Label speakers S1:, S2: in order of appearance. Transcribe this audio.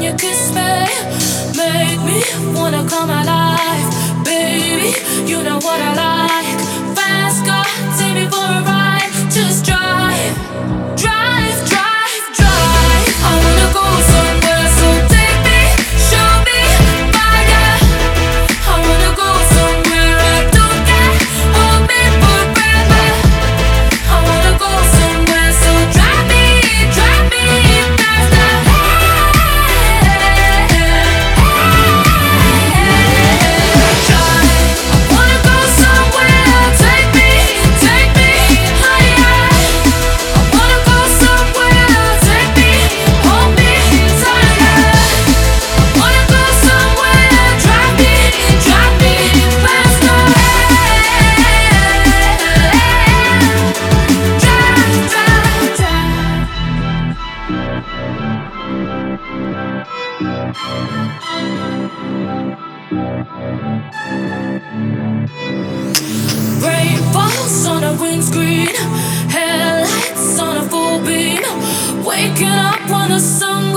S1: you kiss me, make me wanna come alive. Baby, you know what I like. Fast car, take me for a ride. Just drive, drive, drive, drive. I wanna go somewhere, so take me, show me fire. I wanna go somewhere I don't care, hold me forever. I wanna go somewhere, so drive me faster. I wanna go somewhere, take me higher. I wanna go somewhere, take me, hold me tighter. I wanna go somewhere, drive me faster. Drive, drive, drive. Rain falls on a windscreen, headlights on a full beam. Waking up when the sun